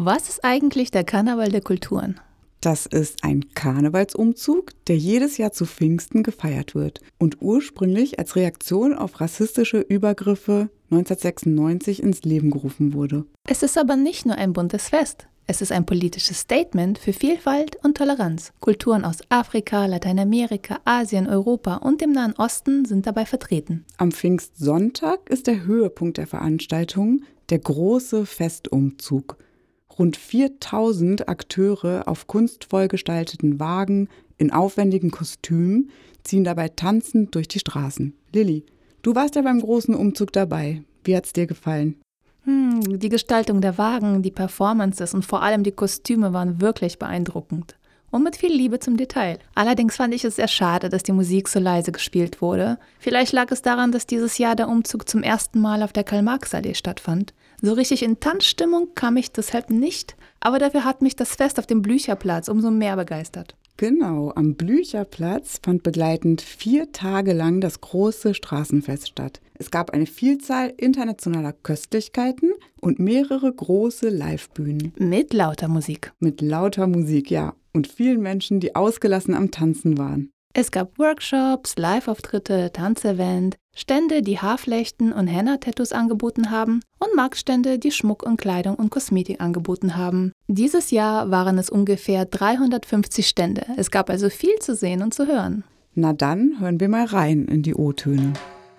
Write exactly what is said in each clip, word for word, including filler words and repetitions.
Was ist eigentlich der Karneval der Kulturen? Das ist ein Karnevalsumzug, der jedes Jahr zu Pfingsten gefeiert wird und ursprünglich als Reaktion auf rassistische Übergriffe neunzehnhundertsechsundneunzig ins Leben gerufen wurde. Es ist aber nicht nur ein buntes Fest. Es ist ein politisches Statement für Vielfalt und Toleranz. Kulturen aus Afrika, Lateinamerika, Asien, Europa und dem Nahen Osten sind dabei vertreten. Am Pfingstsonntag ist der Höhepunkt der Veranstaltung der große Festumzug. Rund viertausend Akteure auf kunstvoll gestalteten Wagen in aufwendigen Kostümen ziehen dabei tanzend durch die Straßen. Lilly, du warst ja beim großen Umzug dabei. Wie hat's dir gefallen? Hm, die Gestaltung der Wagen, die Performances und vor allem die Kostüme waren wirklich beeindruckend. Und mit viel Liebe zum Detail. Allerdings fand ich es sehr schade, dass die Musik so leise gespielt wurde. Vielleicht lag es daran, dass dieses Jahr der Umzug zum ersten Mal auf der Karl-Marx-Allee stattfand. So richtig in Tanzstimmung kam ich deshalb nicht, aber dafür hat mich das Fest auf dem Blücherplatz umso mehr begeistert. Genau, am Blücherplatz fand begleitend vier Tage lang das große Straßenfest statt. Es gab eine Vielzahl internationaler Köstlichkeiten und mehrere große Livebühnen. Mit lauter Musik. Mit lauter Musik, ja. Und vielen Menschen, die ausgelassen am Tanzen waren. Es gab Workshops, Live-Auftritte, Tanzevent, Stände, die Haarflechten und Henna-Tattoos angeboten haben und Marktstände, die Schmuck und Kleidung und Kosmetik angeboten haben. Dieses Jahr waren es ungefähr dreihundertfünfzig Stände. Es gab also viel zu sehen und zu hören. Na dann hören wir mal rein in die O-Töne.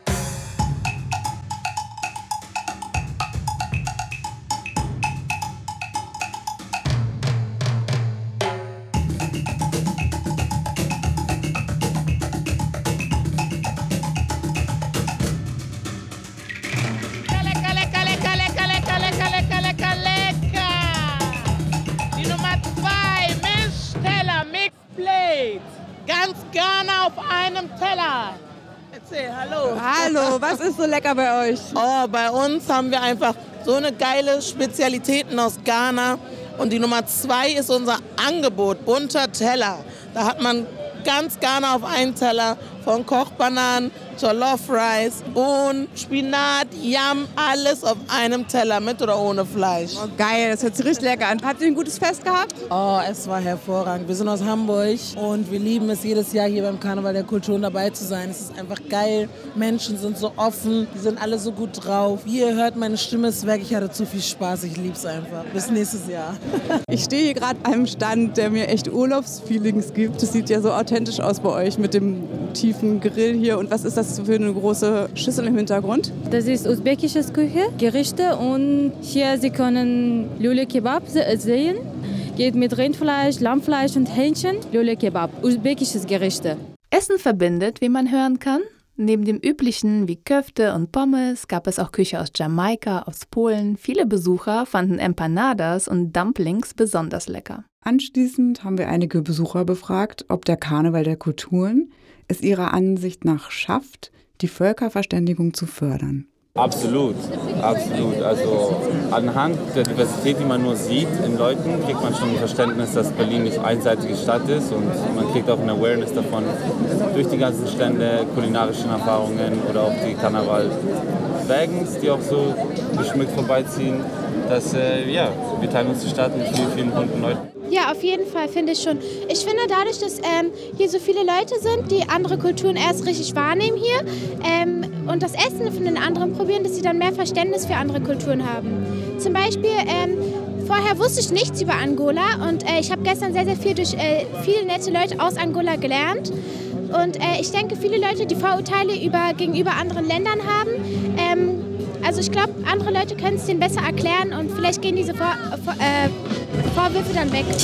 Ganz Ghana auf einem Teller. Erzähl, hallo. Hallo, was ist so lecker bei euch? Oh, bei uns haben wir einfach so eine geile Spezialitäten aus Ghana. Und die Nummer zwei ist unser Angebot, bunter Teller. Da hat man ganz Ghana auf einen Teller, von Kochbananen, Jollof Rice, Bohnen, Spinat, Yam, alles auf einem Teller, mit oder ohne Fleisch. Oh, geil, das hört sich richtig lecker an. Habt ihr ein gutes Fest gehabt? Oh, es war hervorragend. Wir sind aus Hamburg und wir lieben es, jedes Jahr hier beim Karneval der Kulturen dabei zu sein. Es ist einfach geil. Menschen sind so offen, die sind alle so gut drauf. Wie ihr hört, meine Stimme ist weg. Ich hatte zu viel Spaß. Ich liebe es einfach. Bis nächstes Jahr. Ich stehe hier gerade an einem Stand, der mir echt Urlaubsfeelings gibt. Das sieht ja so authentisch aus bei euch mit dem tiefen Grill hier. Und was ist das für eine große Schüssel im Hintergrund? Das ist usbekische Küche, Gerichte, und hier Sie können Lule Kebab sehen. Geht mit Rindfleisch, Lammfleisch und Hähnchen. Lule Kebab, usbekisches Gerichte. Essen verbindet, wie man hören kann. Neben dem üblichen wie Köfte und Pommes gab es auch Küche aus Jamaika, aus Polen. Viele Besucher fanden Empanadas und Dumplings besonders lecker. Anschließend haben wir einige Besucher befragt, ob der Karneval der Kulturen es ihrer Ansicht nach schafft, die Völkerverständigung zu fördern. Absolut, absolut. Also anhand der Diversität, die man nur sieht in Leuten, kriegt man schon ein Verständnis, dass Berlin nicht eine einseitige Stadt ist, und man kriegt auch ein Awareness davon durch die ganzen Stände, kulinarischen Erfahrungen oder auch die Karneval-Wagons, die auch so geschmückt vorbeiziehen, dass äh, ja, wir teilen uns die Stadt mit vielen, vielen bunten Leuten. Ja, auf jeden Fall, finde ich schon. Ich finde, dadurch, dass ähm, hier so viele Leute sind, die andere Kulturen erst richtig wahrnehmen hier ähm, und das Essen von den anderen probieren, dass sie dann mehr Verständnis für andere Kulturen haben. Zum Beispiel, ähm, vorher wusste ich nichts über Angola und äh, ich habe gestern sehr, sehr viel durch äh, viele nette Leute aus Angola gelernt. Und äh, ich denke, viele Leute, die Vorurteile über, gegenüber anderen Ländern haben, ähm, also ich glaube, andere Leute können es denen besser erklären und vielleicht gehen diese Vor- Vor- äh, Vorwürfe dann weg.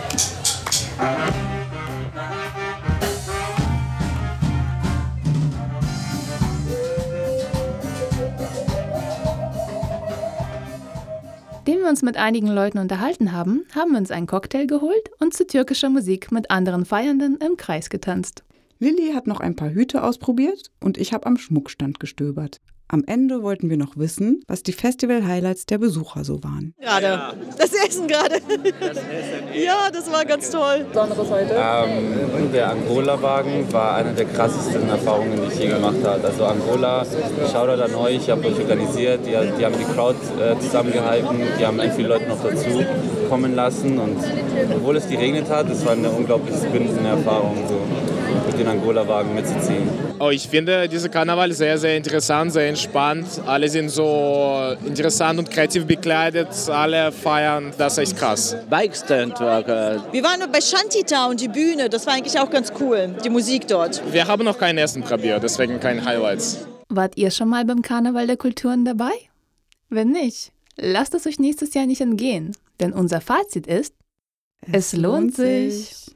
Nachdem wir uns mit einigen Leuten unterhalten haben, haben wir uns einen Cocktail geholt und zu türkischer Musik mit anderen Feiernden im Kreis getanzt. Lilly hat noch ein paar Hüte ausprobiert und ich habe am Schmuckstand gestöbert. Am Ende wollten wir noch wissen, was die Festival-Highlights der Besucher so waren. Gerade. Ja. Das Essen gerade. Das Essen, ja, das war ganz toll. Besonderes heute? Ähm, der Angola-Wagen war eine der krassesten Erfahrungen, die ich je gemacht habe. Also Angola, Shoutout an euch, ich habe euch organisiert, die, die haben die Crowd äh, zusammengehalten, die haben echt viele Leute noch dazu kommen lassen und obwohl es geregnet hat, es war eine unglaublich bündende Erfahrung, so mit den Angola-Wagen mitzuziehen. Oh, ich finde diesen Karneval sehr, sehr interessant, sehr entspannt. Alle sind so interessant und kreativ bekleidet, alle feiern, das ist echt krass. Bikestand-Worker. Wir waren bei Shantytown, die Bühne, das war eigentlich auch ganz cool, die Musik dort. Wir haben noch kein Essen probiert, deswegen keine Highlights. Wart ihr schon mal beim Karneval der Kulturen dabei? Wenn nicht, lasst es euch nächstes Jahr nicht entgehen, denn unser Fazit ist, es, es lohnt sich.